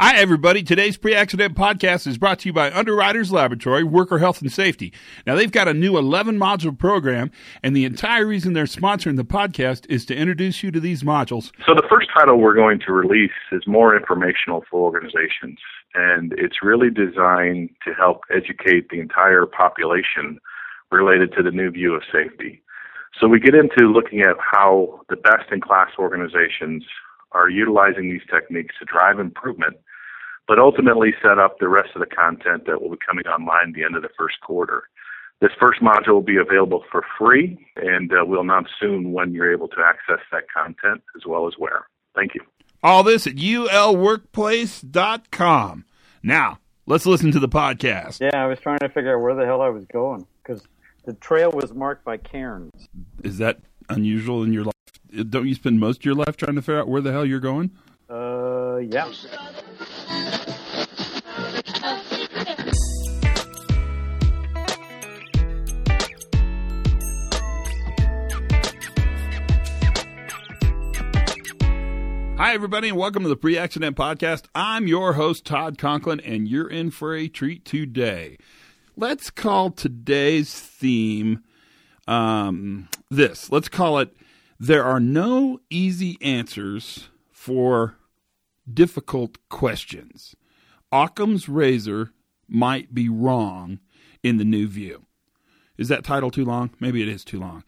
Hi, everybody. Today's Pre-Accident Podcast is brought to you by Underwriters Laboratory, Worker Health and Safety. Now, they've got a new 11-module program, and the entire reason they're sponsoring the podcast is to introduce you to these modules. So the first title we're going to release is more informational for organizations, and it's really designed to help educate the entire population related to the new view of safety. So we get into looking at how the best-in-class organizations are utilizing these techniques to drive improvement, but ultimately set up the rest of the content that will be coming online at the end of the first quarter. This first module will be available for free, and we'll announce soon when you're able to access that content as well as where. Thank you. All this at ulworkplace.com. Now, let's listen to the podcast. Yeah, I was trying to figure out where the hell I was going because the trail was marked by cairns. Is that unusual in your life? Don't you spend most of your life trying to figure out where the hell you're going? Yeah. Hi, everybody, and welcome to the Pre-Accident Podcast. I'm your host, Todd Conklin, and you're in for a treat today. Let's call today's theme this. Let's call it, there are no easy answers for difficult questions. Occam's razor might be wrong in the new view. Is that title too long? Maybe it is too long.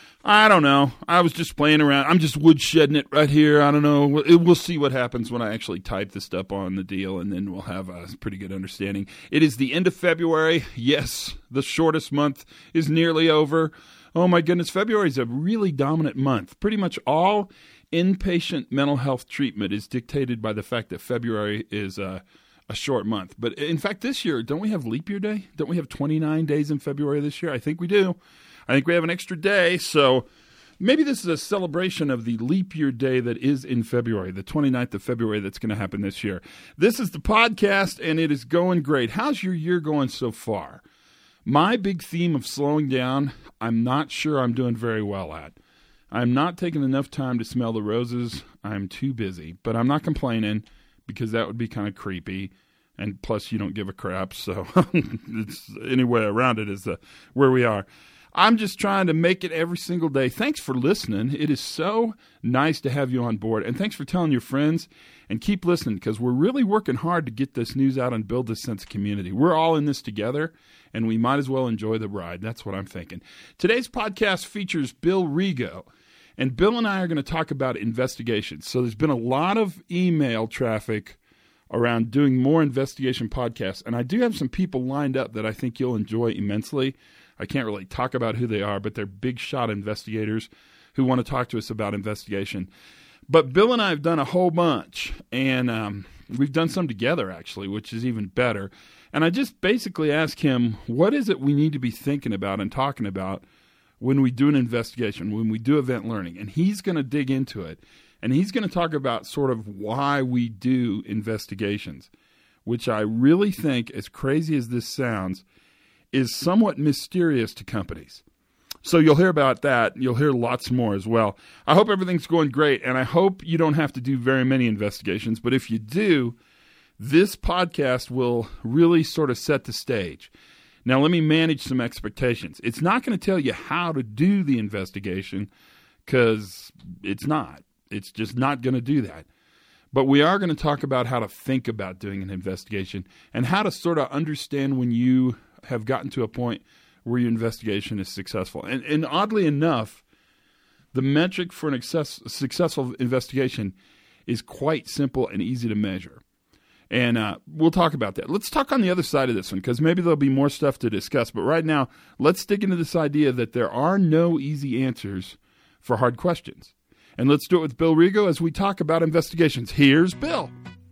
I don't know. I was just playing around. I'm just woodshedding it right here. I don't know. We'll see what happens when I actually type this up on the deal, and then we'll have a pretty good understanding. It is the end of February. Yes, the shortest month is nearly over. Oh, my goodness. February is a really dominant month. Pretty much all inpatient mental health treatment is dictated by the fact that February is a short month. But in fact, this year, don't we have leap year day? Don't we have 29 days in February this year? I think we do. I think we have an extra day, so maybe this is a celebration of the leap year day that is in February, the 29th of February that's going to happen this year. This is the podcast, and it is going great. How's your year going so far? My big theme of slowing down, I'm not sure I'm doing very well at. I'm not taking enough time to smell the roses. I'm too busy, but I'm not complaining because that would be kind of creepy. And plus, you don't give a crap, so it's any way around it is where we are. I'm just trying to make it every single day. Thanks for listening. It is so nice to have you on board. And thanks for telling your friends. And keep listening because we're really working hard to get this news out and build this sense of community. We're all in this together, and we might as well enjoy the ride. That's what I'm thinking. Today's podcast features Bill Rigo. And Bill and I are going to talk about investigations. So there's been a lot of email traffic around doing more investigation podcasts. And I do have some people lined up that I think you'll enjoy immensely. I can't really talk about who they are, but they're big shot investigators who want to talk to us about investigation. But Bill and I have done a whole bunch, and we've done some together, actually, which is even better. And I just basically asked him, what is it we need to be thinking about and talking about when we do an investigation, when we do event learning? And he's going to dig into it, and he's going to talk about sort of why we do investigations, which I really think, as crazy as this sounds, is somewhat mysterious to companies. So you'll hear about that. You'll hear lots more as well. I hope everything's going great, and I hope you don't have to do very many investigations. But if you do, this podcast will really sort of set the stage. Now, let me manage some expectations. It's not going to tell you how to do the investigation because it's not. It's just not going to do that. But we are going to talk about how to think about doing an investigation and how to sort of understand when you have gotten to a point where your investigation is successful. And oddly enough, the metric for an successful investigation is quite simple and easy to measure. And we'll talk about that. Let's talk on the other side of this one because maybe there'll be more stuff to discuss. But right now, let's dig into this idea that there are no easy answers for hard questions. And let's do it with Bill Rigo as we talk about investigations. Here's Bill.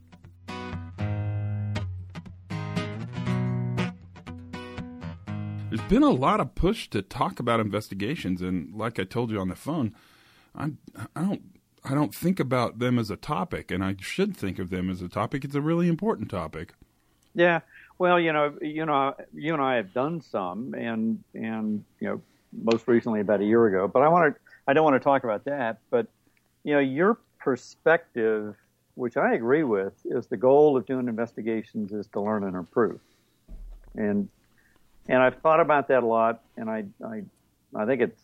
There's been a lot of push to talk about investigations, and like I told you on the phone, I don't think about them as a topic, and I should think of them as a topic. It's a really important topic. Yeah, well, you and I have done some, and most recently about a year ago. But I don't want to talk about that. But your perspective which I agree with, is the goal of doing investigations is to learn and improve. And I've thought about that a lot, and I think it's,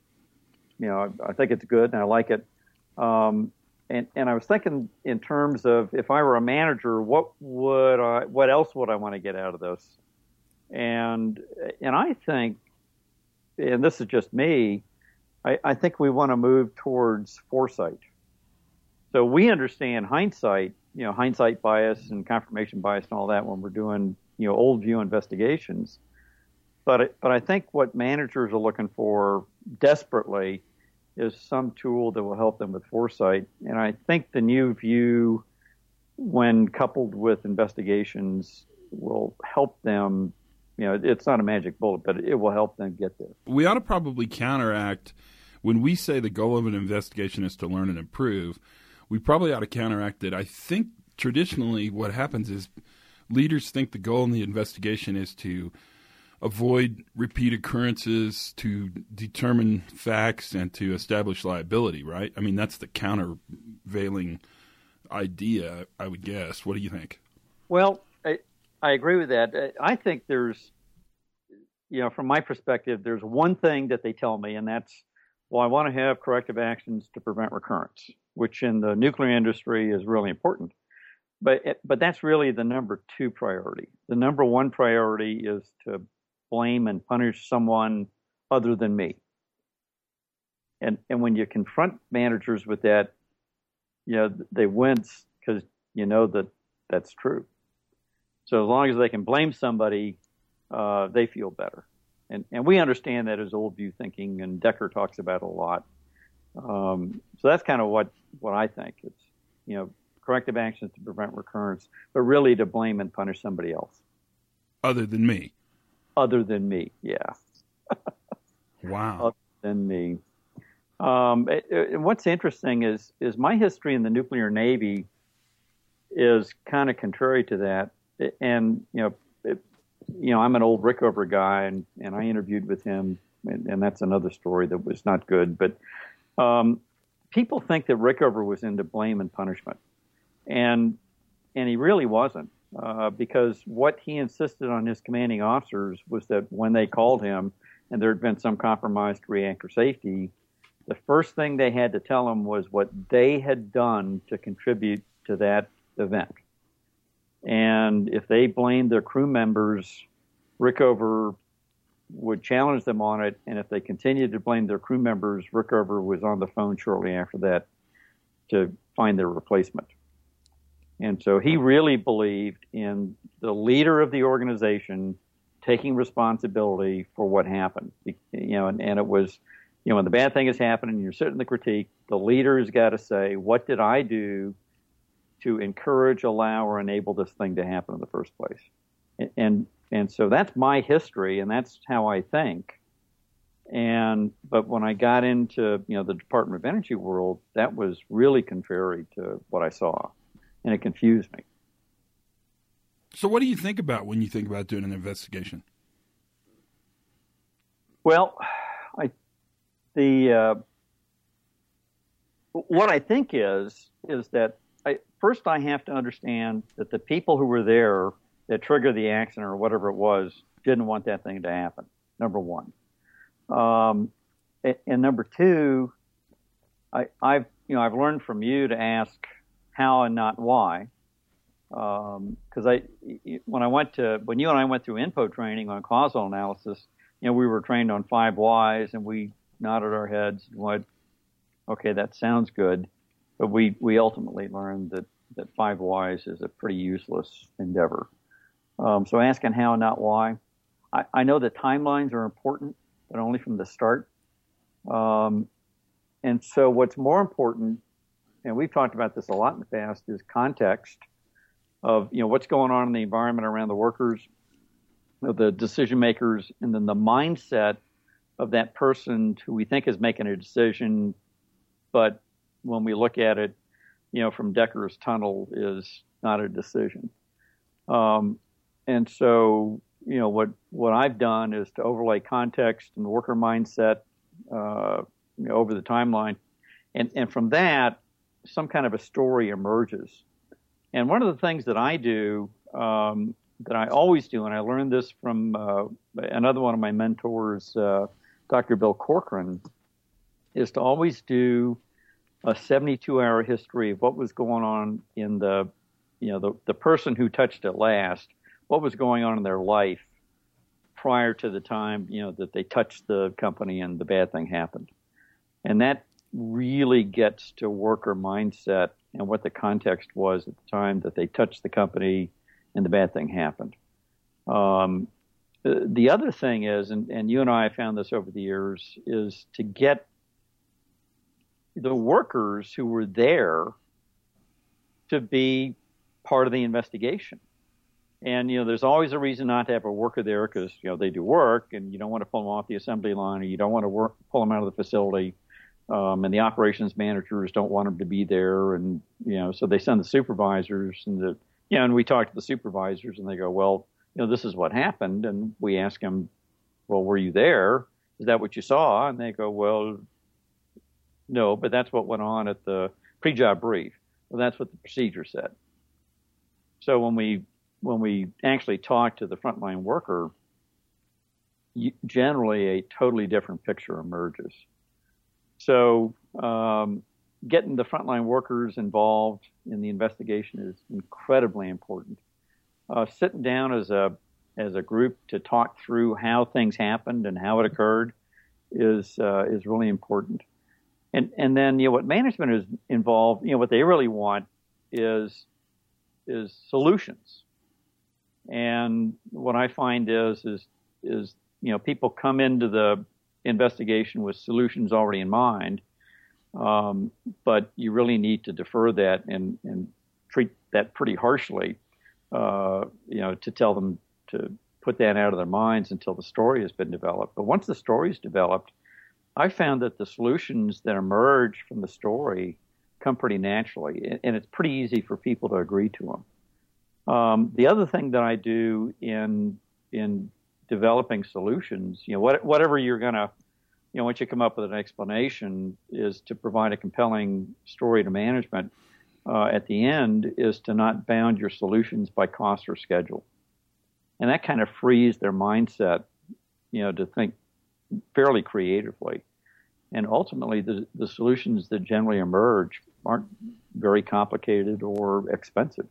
I think it's good, and I like it. And I was thinking in terms of if I were a manager, what else would I want to get out of this? And I think, and this is just me, I think we want to move towards foresight. So we understand hindsight, hindsight bias and confirmation bias and all that when we're doing, old view investigations. But I think what managers are looking for desperately is some tool that will help them with foresight. And I think the new view, when coupled with investigations, will help them. It's not a magic bullet, but it will help them get there. We ought to probably counteract, when we say the goal of an investigation is to learn and improve, we probably ought to counteract it. I think traditionally what happens is leaders think the goal in the investigation is to avoid repeat occurrences, to determine facts, and to establish liability, right? I mean, that's the countervailing idea, I would guess. What do you think? Well, I agree with that. I think there's, from my perspective, there's one thing that they tell me, and that's, well, I want to have corrective actions to prevent recurrence, which in the nuclear industry is really important. But that's really the number 2 priority. The number 1 priority is to blame and punish someone other than me. And when you confront managers with that, they wince because that that's true. So as long as they can blame somebody, they feel better. And we understand that as old view thinking, and Decker talks about it a lot. So that's kind of what I think. It's, corrective actions to prevent recurrence, but really to blame and punish somebody else. Other than me. Other than me, yeah. Wow. Other than me. And what's interesting is my history in the nuclear Navy is kind of contrary to that. And, I'm an old Rickover guy, and I interviewed with him, and that's another story that was not good. But people think that Rickover was into blame and punishment. And he really wasn't, because what he insisted on his commanding officers was that when they called him and there had been some compromise to reactor safety, the first thing they had to tell him was what they had done to contribute to that event. And if they blamed their crew members, Rickover would challenge them on it. And if they continued to blame their crew members, Rickover was on the phone shortly after that to find their replacement. And so he really believed in the leader of the organization taking responsibility for what happened. And it was, when the bad thing is happening, you're sitting in the critique, the leader's got to say, what did I do to encourage, allow, or enable this thing to happen in the first place? And so that's my history, and that's how I think. But when I got into, the Department of Energy world, that was really contrary to what I saw. And it confused me. So what do you think about when you think about doing an investigation? Well, what I think is that first I have to understand that the people who were there that triggered the accident or whatever it was didn't want that thing to happen, number 1. And number 2, I've learned from you to ask how and not why. Because when you and I went through INPO training on causal analysis, we were trained on 5 whys, and we nodded our heads and went, okay, that sounds good. But we ultimately learned that 5 whys is a pretty useless endeavor. So asking how, not why. I know that timelines are important, but only from the start. And so what's more important, and we've talked about this a lot in the past, is context of, what's going on in the environment around the workers, the decision makers, and then the mindset of that person who we think is making a decision, but when we look at it, from Decker's tunnel, is not a decision. And so, what I've done is to overlay context and worker mindset over the timeline, and from that, some kind of a story emerges. And one of the things that I do, that I always do, and I learned this from another one of my mentors, Dr. Bill Corcoran, is to always do a 72-hour history of what was going on in the person who touched it last, what was going on in their life prior to the time, that they touched the company and the bad thing happened. And that really gets to worker mindset and what the context was at the time that they touched the company and the bad thing happened. The other thing is, and you and I have found this over the years, is to get the workers who were there to be part of the investigation. And, there's always a reason not to have a worker there because, they do work and you don't want to pull them off the assembly line or you don't want to pull them out of the facility. And the operations managers don't want them to be there. And, so they send the supervisors and we talk to the supervisors and they go, well, this is what happened. And we ask them, well, were you there? Is that what you saw? And they go, well, no, but that's what went on at the pre-job brief. Well, that's what the procedure said. So when we actually talk to the frontline worker, generally a totally different picture emerges. So getting the frontline workers involved in the investigation is incredibly important. Sitting down as a group to talk through how things happened and how it occurred is really important. And then what management is involved, what they really want is solutions. And what I find is people come into the investigation with solutions already in mind, but you really need to defer that and treat that pretty harshly, to tell them to put that out of their minds until the story has been developed. But once the story is developed, I found that the solutions that emerge from the story come pretty naturally, and it's pretty easy for people to agree to them. The other thing that I do in developing solutions, whatever you're going to, once you come up with an explanation, is to provide a compelling story to management. At the end is to not bound your solutions by cost or schedule. And that kind of frees their mindset, to think fairly creatively. And ultimately, the solutions that generally emerge aren't very complicated or expensive.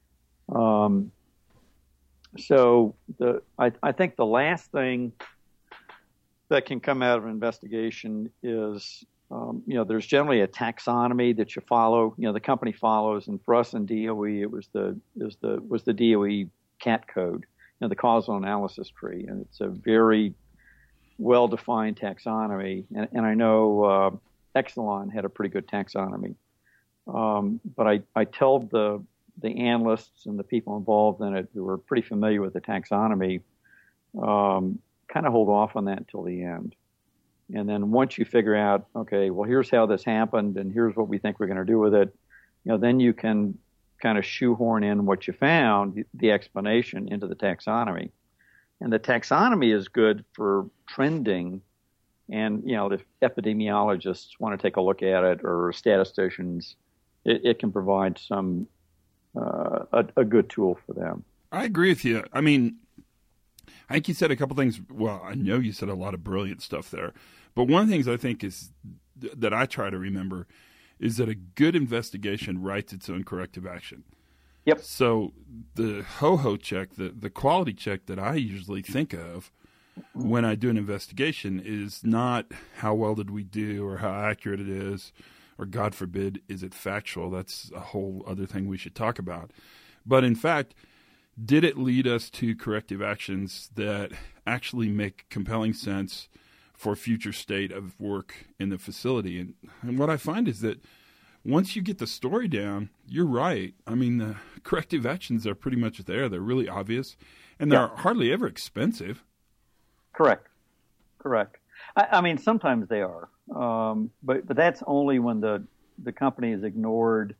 So I think the last thing that can come out of an investigation is, there's generally a taxonomy that you follow, the company follows. And for us in DOE, it was the DOE CAT code, the causal analysis tree. And it's a very well-defined taxonomy. And I know Exelon had a pretty good taxonomy. But I tell the analysts and the people involved in it who are pretty familiar with the taxonomy, kind of hold off on that until the end. And then once you figure out, okay, well, here's how this happened and here's what we think we're going to do with it, then you can kind of shoehorn in what you found, the explanation, into the taxonomy. And the taxonomy is good for trending. And, if epidemiologists want to take a look at it or statisticians, it can provide some a good tool for them. I agree with you. I mean, I think you said a couple things. Well, I know you said a lot of brilliant stuff there. But one of the things I think is that I try to remember is that a good investigation writes its own corrective action. Yep. So the ho-ho check, the quality check that I usually think of when I do an investigation is not how well did we do or how accurate it is, or God forbid, is it factual? That's a whole other thing we should talk about. But in fact, did it lead us to corrective actions that actually make compelling sense for future state of work in the facility? And what I find is that once you get the story down, you're right. I mean, the corrective actions are pretty much there. They're really obvious, and they're hardly ever expensive. Correct. I mean, sometimes they are, but that's only when the company has ignored,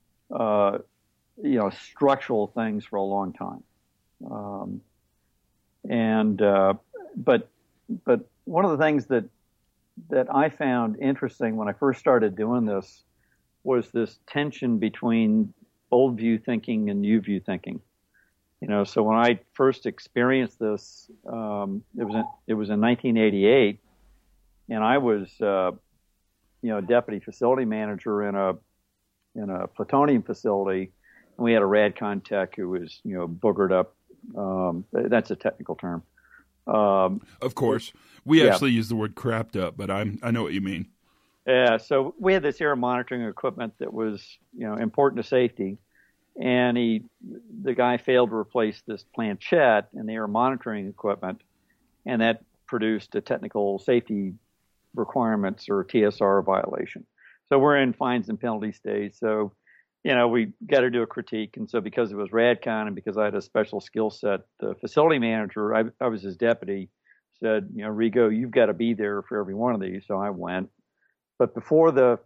structural things for a long time. But one of the things that I found interesting when I first started doing this was this tension between old view thinking and new view thinking. So when I first experienced this, it was in 1988, and I was, deputy facility manager in a plutonium facility, and we had a RADCON tech who was, boogered up. That's a technical term. Of course, we actually use the word crapped up, but I know what you mean. Yeah, so we had this air monitoring equipment that was, important to safety, and the guy failed to replace this planchette in the air monitoring equipment, and that produced a technical safety requirements or TSR violation. So we're in fines and penalty stage. So, we got to do a critique, and so because it was RADCON and because I had a special skill set, the facility manager, I was his deputy, said, Rigo, you've got to be there for every one of these. So I went. But before the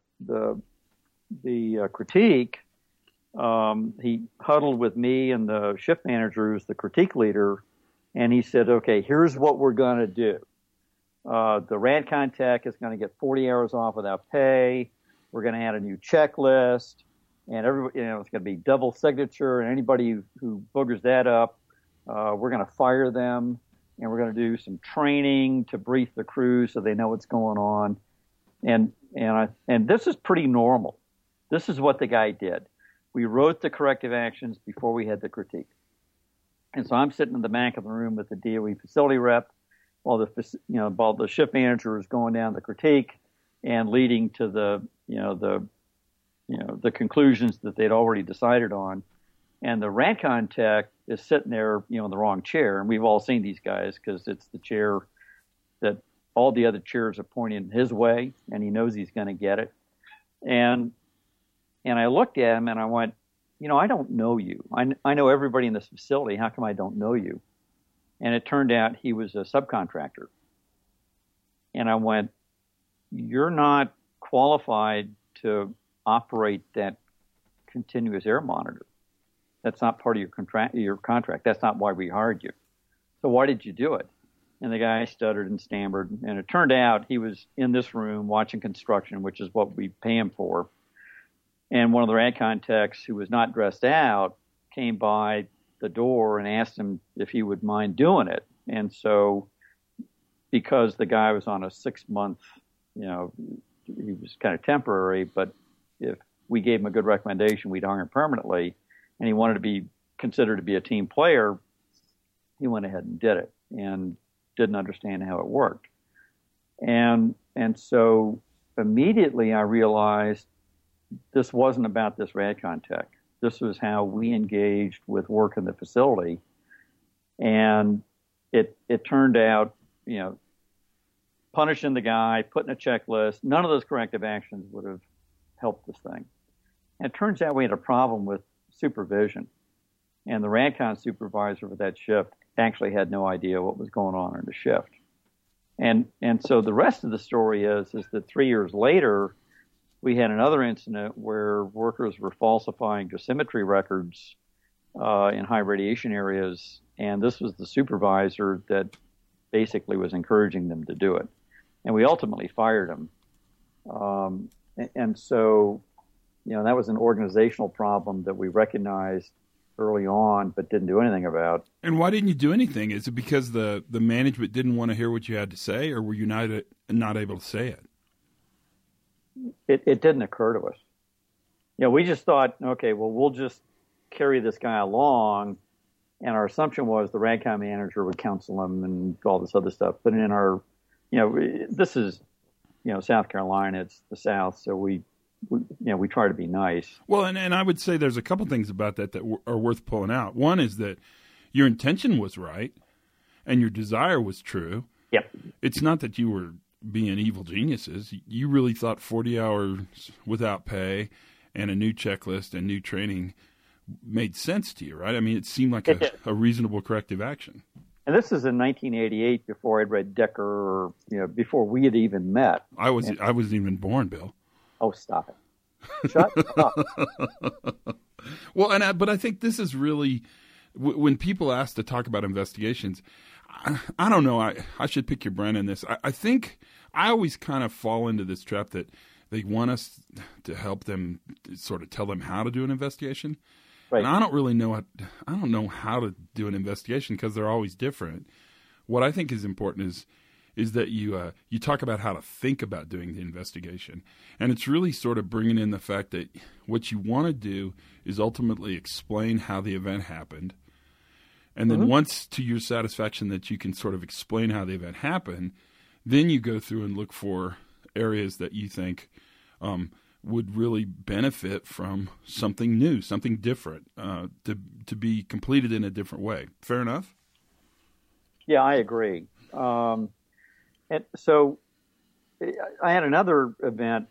critique, he huddled with me and the shift manager, who's the critique leader, and he said, "Okay, here's what we're going to do. The RADCON tech is going to get 40 hours off without pay. We're going to add a new checklist, and everybody, it's going to be double signature. And anybody who boogers that up, we're going to fire them, and we're going to do some training to brief the crew so they know what's going on." And this is pretty normal. This is what the guy did. We wrote the corrective actions before we had the critique. And so I'm sitting in the back of the room with the DOE facility rep while the shift manager is going down the critique and leading to the conclusions that they'd already decided on. And the RADCON tech is sitting there, in the wrong chair. And we've all seen these guys because it's the chair that all the other chairs are pointing his way, and he knows he's going to get it. And I looked at him and I went, I don't know you. I know everybody in this facility. How come I don't know you? And it turned out he was a subcontractor. And I went, you're not qualified to operate that continuous air monitor. That's not part of your contract. That's not why we hired you. So why did you do it? And the guy stuttered and stammered. And it turned out he was in this room watching construction, which is what we pay him for. And one of the RADCON techs who was not dressed out came by the door and asked him if he would mind doing it. And so because the guy was on a 6-month, he was kind of temporary, but if we gave him a good recommendation, we'd hire him permanently, and he wanted to be considered to be a team player, he went ahead and did it and didn't understand how it worked. And so immediately I realized this wasn't about this RADCON tech. This was how we engaged with work in the facility. And it turned out, punishing the guy, putting a checklist, none of those corrective actions would have helped this thing. And it turns out we had a problem with supervision. And the RADCON supervisor for that shift actually had no idea what was going on in the shift. And so the rest of the story is that 3 years later, we had another incident where workers were falsifying dosimetry records in high radiation areas, and this was the supervisor that basically was encouraging them to do it. And we ultimately fired him. And so, that was an organizational problem that we recognized early on but didn't do anything about. And why didn't you do anything? Is it because the management didn't want to hear what you had to say, or were you not able to say it? It didn't occur to us. We just thought, okay, well, we'll just carry this guy along. And our assumption was the RADCON manager would counsel him and all this other stuff. But in our, this is, South Carolina, it's the South. So we try to be nice. Well, and I would say there's a couple things about that are worth pulling out. One is that your intention was right and your desire was true. Yep. It's not that you were being evil geniuses. You really thought 40 hours without pay and a new checklist and new training made sense to you, right? I mean, it seemed like a reasonable corrective action. And this is in 1988, before I'd read Decker, or before we had even met. I wasn't even born, Bill. Oh, stop it! Shut up. Well, but I think this is really when people ask to talk about investigations. I don't know. I should pick your brain on this. I think I always kind of fall into this trap that they want us to help them, sort of tell them how to do an investigation. Right. And I don't know how to do an investigation because they're always different. What I think is important is that you talk about how to think about doing the investigation. And it's really sort of bringing in the fact that what you want to do is ultimately explain how the event happened. And then once to your satisfaction that you can sort of explain how the event happened, then you go through and look for areas that you think would really benefit from something new, something different, to be completed in a different way. Fair enough? Yeah, I agree. And so I had another event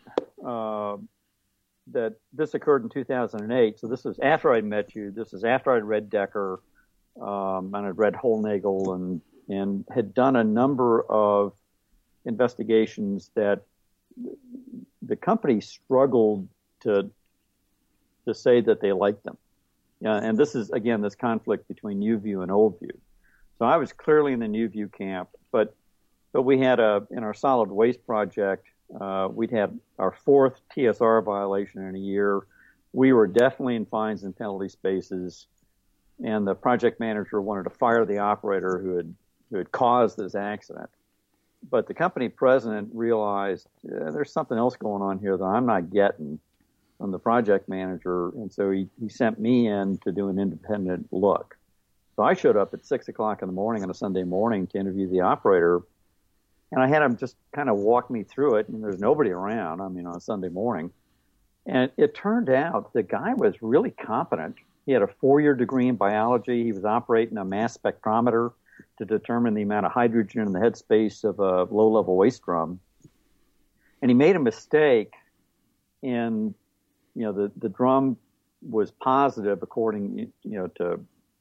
that this occurred in 2008. So this is after I met you. This is after I'd read Decker and I'd read Hollnagel and had done a number of investigations that the company struggled to say that they liked them. Yeah, and this is, again, this conflict between New View and Old View. So I was clearly in the New View camp, but we had in our solid waste project, we'd had our fourth TSR violation in a year. We were definitely in fines and penalty spaces, and the project manager wanted to fire the operator who had caused this accident. But the company president realized there's something else going on here that I'm not getting from the project manager, and so he sent me in to do an independent look. So I showed up at 6 o'clock in the morning on a Sunday morning to interview the operator, and I had him just kind of walk me through it, and there's nobody around, on a Sunday morning. And it turned out the guy was really competent. He had a 4-year degree in biology. He was operating a mass spectrometer to determine the amount of hydrogen in the headspace of a low-level waste drum. And he made a mistake in, the drum was positive according, to,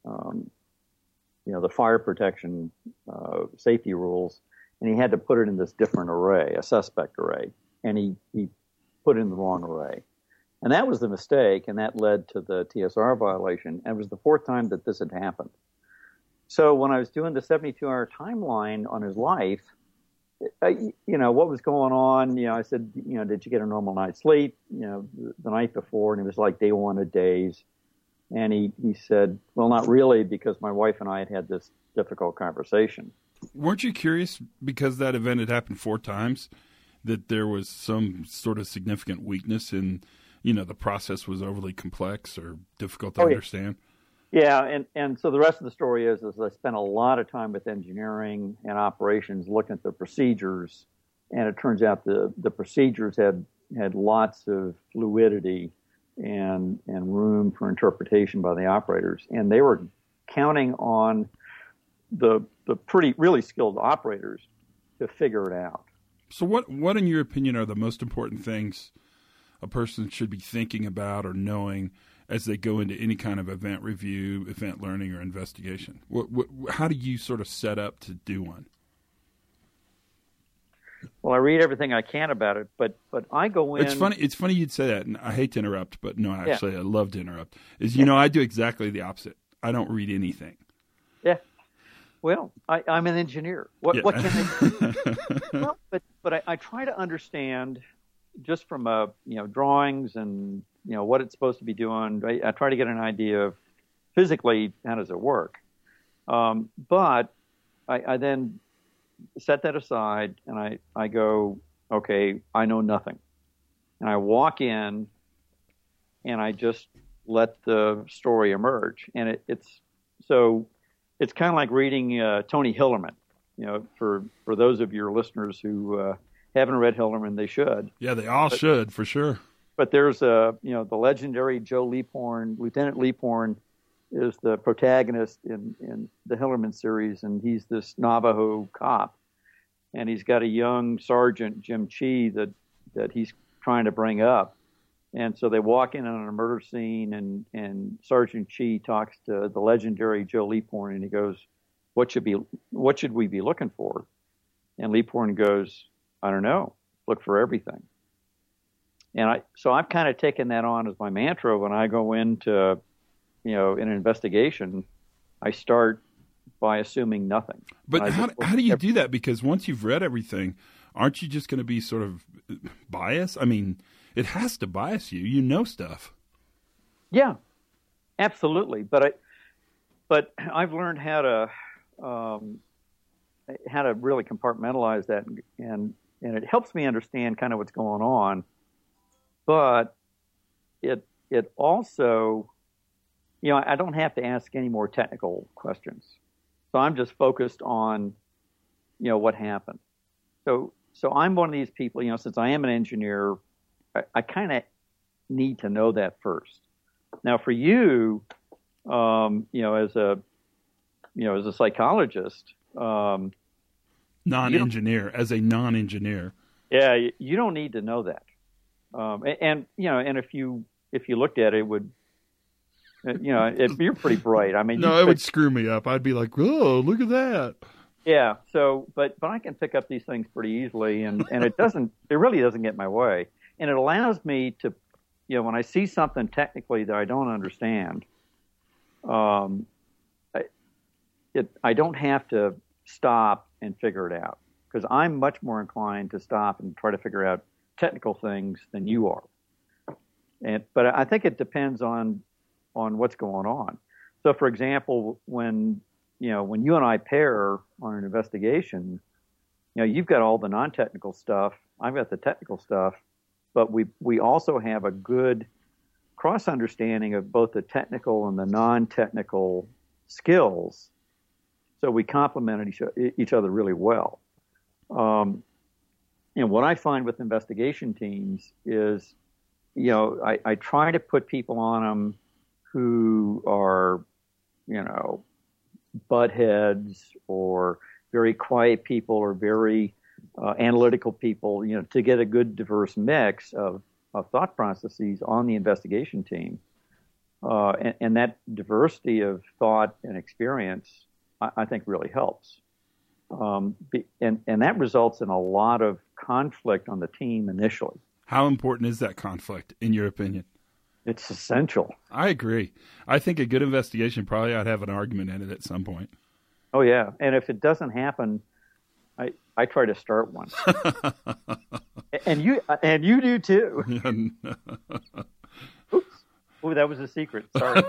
the fire protection safety rules, and he had to put it in this different array, a suspect array, and he put it in the wrong array. And that was the mistake, and that led to the TSR violation, and it was the fourth time that this had happened. So when I was doing the 72-hour timeline on his life, what was going on, I said, did you get a normal night's sleep, the night before? And it was like day one of days. And he said, well, not really, because my wife and I had this difficult conversation. Weren't you curious, because that event had happened 4 times, that there was some sort of significant weakness in, the process was overly complex or difficult to understand? Yeah, and so the rest of the story is I spent a lot of time with engineering and operations looking at the procedures, and it turns out the procedures had lots of fluidity and room for interpretation by the operators, and they were counting on the really skilled operators to figure it out. So what in your opinion are the most important things a person should be thinking about or knowing as they go into any kind of event review, event learning, or investigation? How do you sort of set up to do one? Well, I read everything I can about it, but I go in. It's funny you'd say that, and I hate to interrupt, but no, actually, I love to interrupt. I do exactly the opposite. I don't read anything. Yeah. Well, I'm an engineer. What can I do? Well, but I try to understand just from drawings and what it's supposed to be doing. I try to get an idea of physically how does it work. But I then set that aside and I go, okay, I know nothing. And I walk in and I just let the story emerge. And it's kind of like reading Tony Hillerman. For those of your listeners who haven't read Hillerman, they should. Yeah, they all should, for sure. But there's the legendary Joe Leaphorn. Lieutenant Leaphorn is the protagonist in the Hillerman series, and he's this Navajo cop, and he's got a young sergeant, Jim Chee, that he's trying to bring up. And so they walk in on a murder scene, and Sergeant Chee talks to the legendary Joe Leaphorn, and he goes, "What should we be looking for?" And Leaphorn goes, "I don't know. Look for everything." And I've kind of taken that on as my mantra when I go into, in an investigation. I start by assuming nothing. But how do you do that? Because once you've read everything, aren't you just going to be sort of biased? I mean, it has to bias you. You know stuff. Yeah, absolutely. But I've learned how to really compartmentalize that, and it helps me understand kind of what's going on. But it also, I don't have to ask any more technical questions. So I'm just focused on, what happened. So I'm one of these people, since I am an engineer, I kind of need to know that first. Now for you, as a psychologist, non-engineer, as a non-engineer. Yeah, you don't need to know that. And if you looked at it, it would, you're pretty bright. I mean, no, it would screw me up. I'd be like, oh, look at that. Yeah. So, but I can pick up these things pretty easily, and it really doesn't get in my way, and it allows me to, when I see something technically that I don't understand, I don't have to stop and figure it out, because I'm much more inclined to stop and try to figure out technical things than you are. But I think it depends on what's going on. So, for example, when you and I pair on an investigation, you've got all the non-technical stuff, I've got the technical stuff, but we also have a good cross-understanding of both the technical and the non-technical skills. So we complement each other really well. What I find with investigation teams is, I try to put people on them who are, butt heads or very quiet people or very analytical people, to get a good diverse mix of thought processes on the investigation team. And that diversity of thought and experience, I think, really helps. And that results in a lot of conflict on the team initially. How important is that conflict, in your opinion? It's essential. I agree. I think a good investigation probably ought to have an argument in it at some point. Oh, yeah. And if it doesn't happen, I try to start one. And you do too. Oops. Oh, that was a secret. Sorry.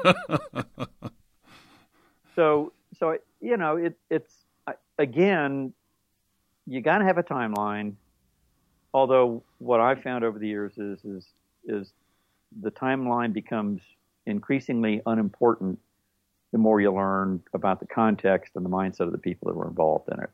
So it's again, you got to have a timeline. Although what I've found over the years is the timeline becomes increasingly unimportant the more you learn about the context and the mindset of the people that were involved in it.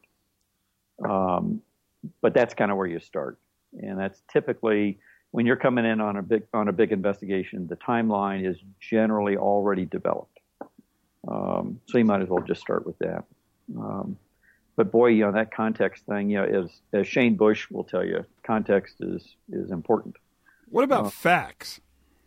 But that's kind of where you start, and that's typically when you're coming in on a big investigation. The timeline is generally already developed, so you might as well just start with that. But boy, that context thing, as Shane Bush will tell you, context is important. What about facts?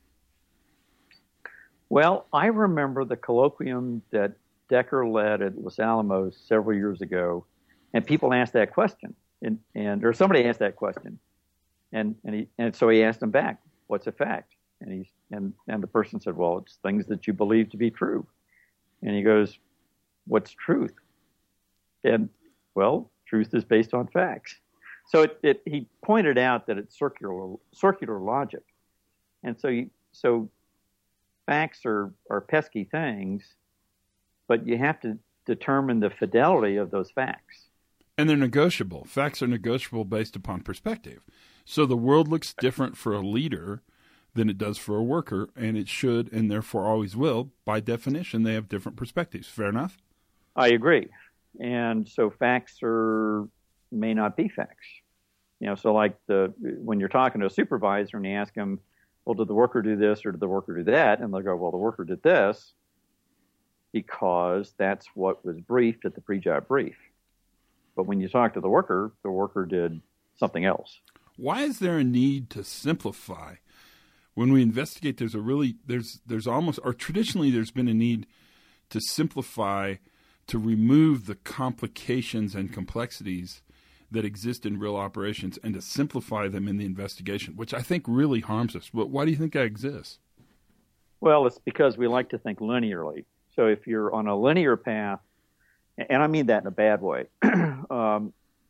Well, I remember the colloquium that Decker led at Los Alamos several years ago, and people asked that question, or somebody asked that question, and so he asked them back, "What's a fact?" And the person said, "Well, it's things that you believe to be true." And he goes, "What's truth?" And well, truth is based on facts. So he pointed out that it's circular logic, and so facts are pesky things, but you have to determine the fidelity of those facts. And they're negotiable. Facts are negotiable based upon perspective. So the world looks different for a leader than it does for a worker, and it should, and therefore always will. By definition, they have different perspectives. Fair enough? I agree. And so facts may not be facts. So like when you're talking to a supervisor and you ask them, well, did the worker do this or did the worker do that? And they'll go, well, the worker did this because that's what was briefed at the pre-job brief. But when you talk to the worker did something else. Why is there a need to simplify? When we investigate, traditionally there's been a need to simplify, to remove the complications and complexities that exist in real operations and to simplify them in the investigation, which I think really harms us. But why do you think that exists? Well, it's because we like to think linearly. So if you're on a linear path, and I mean that in a bad way,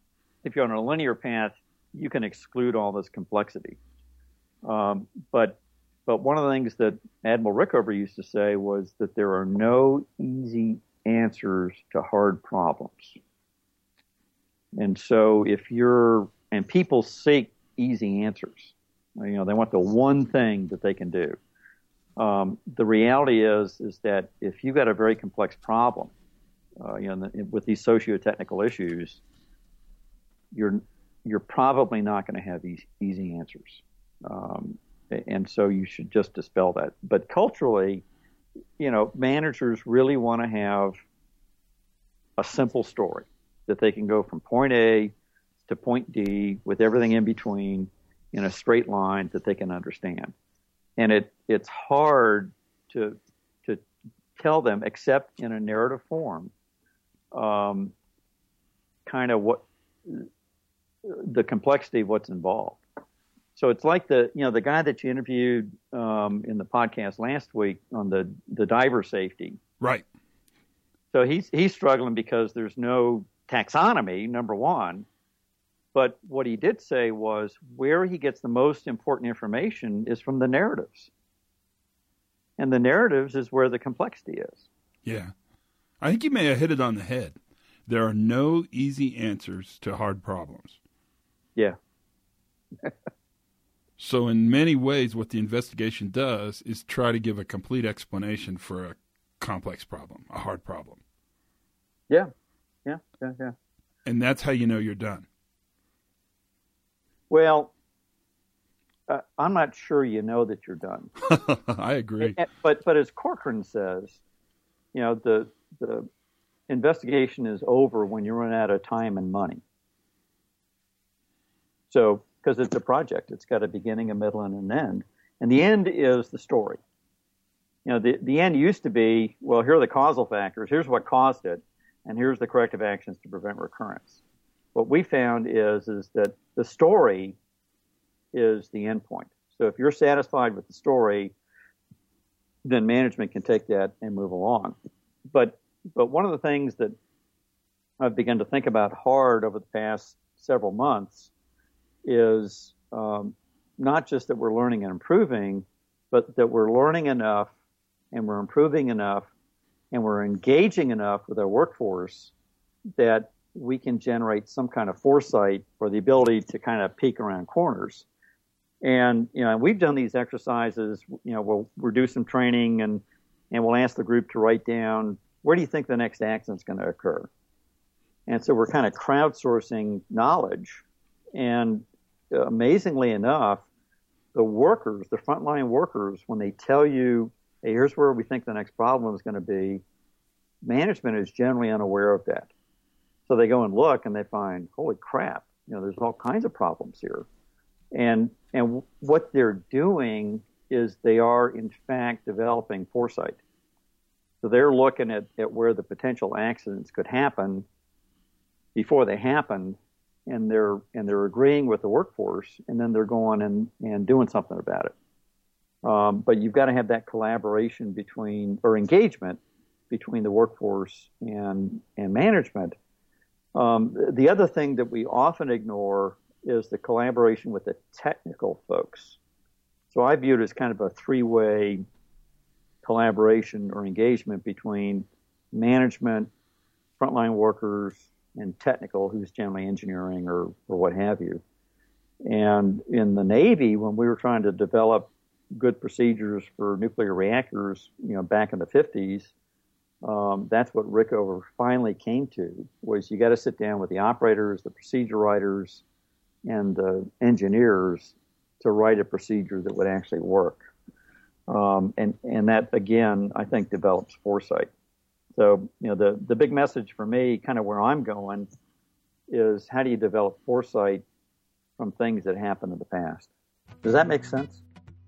if you're on a linear path, you can exclude all this complexity. But one of the things that Admiral Rickover used to say was that there are no easy answers to hard problems. And so and people seek easy answers. They want the one thing that they can do. The reality is that if you've got a very complex problem, with these socio-technical issues, you're probably not going to have easy answers. And so you should just dispel that. But culturally, managers really want to have a simple story that they can go from point A to point D with everything in between in a straight line that they can understand. And it's hard to tell them, except in a narrative form, kind of what the complexity of what's involved. So it's like the guy that you interviewed in the podcast last week on the diver safety. Right. So he's struggling because there's no taxonomy, number one. But what he did say was where he gets the most important information is from the narratives. And the narratives is where the complexity is. Yeah. I think you may have hit it on the head. There are no easy answers to hard problems. Yeah. So in many ways, what the investigation does is try to give a complete explanation for a complex problem, a hard problem. Yeah. And that's how you know you're done. Well, I'm not sure you know that you're done. I agree. But as Corcoran says, the investigation is over when you run out of time and money. So, because it's a project, it's got a beginning, a middle, and an end. And the end is the story. The end used to be, well, here are the causal factors, here's what caused it, and here's the corrective actions to prevent recurrence. What we found is that the story is the end point. So if you're satisfied with the story, then management can take that and move along. But one of the things that I've begun to think about hard over the past several months is not just that we're learning and improving, but that we're learning enough and we're improving enough and we're engaging enough with our workforce that we can generate some kind of foresight or the ability to kind of peek around corners. And, we've done these exercises, we'll do some training and we'll ask the group to write down, where do you think the next accident's going to occur? And so we're kind of crowdsourcing knowledge. And amazingly enough, the workers, the frontline workers, when they tell you, hey, here's where we think the next problem is going to be, management is generally unaware of that. So they go and look and they find, holy crap, there's all kinds of problems here. And what they're doing is they are, in fact, developing foresight. So they're looking at where the potential accidents could happen before they happen, and they're agreeing with the workforce, and then they're going and doing something about it. But you've got to have that collaboration engagement between the workforce and management. The other thing that we often ignore is the collaboration with the technical folks. So I view it as kind of a three-way collaboration or engagement between management, frontline workers, and technical, who's generally engineering or what have you. And in the Navy, when we were trying to develop good procedures for nuclear reactors, back in the 50s, that's what Rickover finally came to, was you got to sit down with the operators, the procedure writers, and the engineers to write a procedure that would actually work. And that, again, I think develops foresight. So, the big message for me, kind of where I'm going, is how do you develop foresight from things that happened in the past? Does that make sense?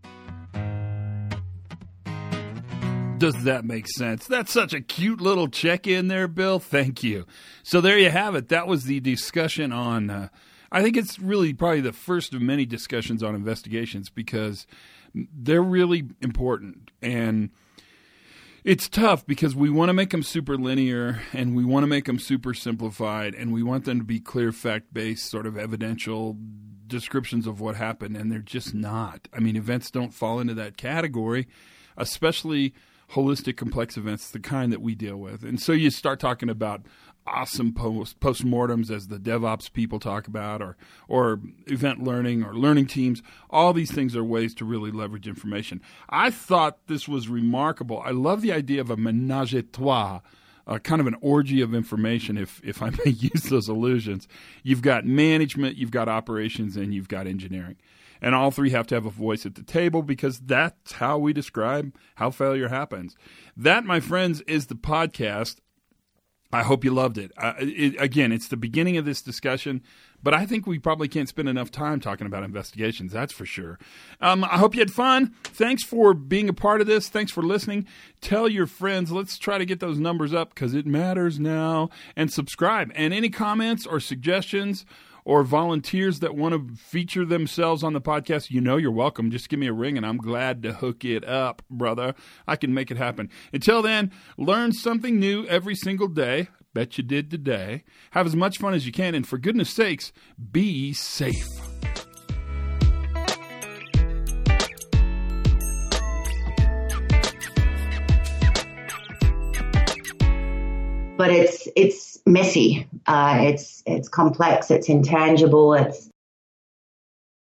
Does that make sense? That's such a cute little check-in there, Bill. Thank you. So there you have it. That was the discussion on, I think it's really probably the first of many discussions on investigations, because they're really important. And It's tough because we want to make them super linear and we want to make them super simplified and we want them to be clear fact-based sort of evidential descriptions of what happened, and they're just not. I mean, events don't fall into that category, especially holistic complex events, the kind that we deal with. And so you start talking about awesome postmortems, as the DevOps people talk about, or event learning or learning teams. All these things are ways to really leverage information. I thought this was remarkable. I love the idea of a ménage à trois, kind of an orgy of information, if I may use those allusions. You've got management, you've got operations, and you've got engineering. And all three have to have a voice at the table because that's how we describe how failure happens. That, my friends, is the podcast. I hope you loved it. Again, it's the beginning of this discussion, but I think we probably can't spend enough time talking about investigations, that's for sure. I hope you had fun. Thanks for being a part of this. Thanks for listening. Tell your friends. Let's try to get those numbers up because it matters now. And subscribe. And any comments or suggestions or volunteers that want to feature themselves on the podcast, you're welcome. Just give me a ring, and I'm glad to hook it up, brother. I can make it happen. Until then, learn something new every single day. Bet you did today. Have as much fun as you can, and for goodness sakes, be safe. But it's messy. It's complex. It's intangible. It's